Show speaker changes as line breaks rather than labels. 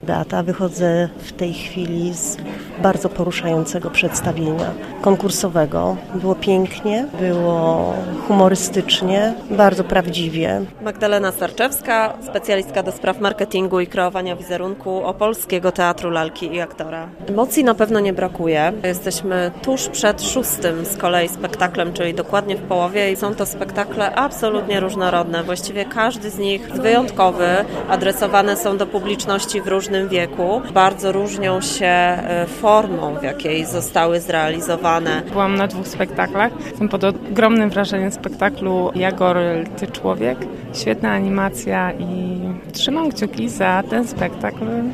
Beata, wychodzę w tej chwili z bardzo poruszającego przedstawienia konkursowego. Było pięknie, było humorystycznie, bardzo prawdziwie.
Magdalena Starczewska, specjalistka do spraw marketingu i kreowania wizerunku Opolskiego Teatru Lalki i Aktora. Emocji na pewno nie brakuje. Jesteśmy tuż przed 6. z kolei spektaklem, czyli dokładnie w połowie i są to spektakle absolutnie różnorodne. Właściwie każdy z nich wyjątkowy, adresowane są do publiczności w różnym wieku. Bardzo różnią się formą, w jakiej zostały zrealizowane.
Byłam na 2 spektaklach. Jestem pod ogromnym wrażeniem spektaklu Jagor, Ty człowiek. Świetna animacja i trzymam kciuki za ten spektakl